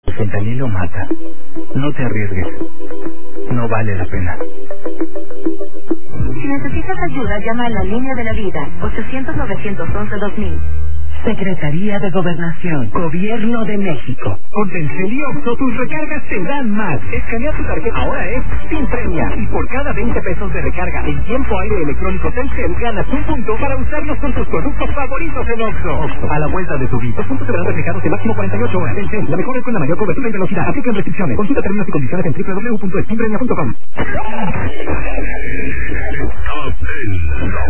El fentanilo mata. No te arriesgues. No vale la pena. Si necesitas ayuda, llama a la línea de la vida, 800-911-2000. Secretaría de Gobernación, Gobierno de México. Con Telcel y Oxxo, tus recargas te dan más. Escanea tu tarjeta, ahora es sin premia. Y por cada 20 pesos de recarga en tiempo aire electrónico Telcel, ganas un punto para usarlos con tus productos favoritos en Oxxo. Oxxo, a la vuelta de tu vida. Los puntos se verán reflejados en máximo 48 horas. Telcel, la mejor es con la mayor cobertura y velocidad. Aplican restricciones. Consulta términos y condiciones en www.eskinpremia.com.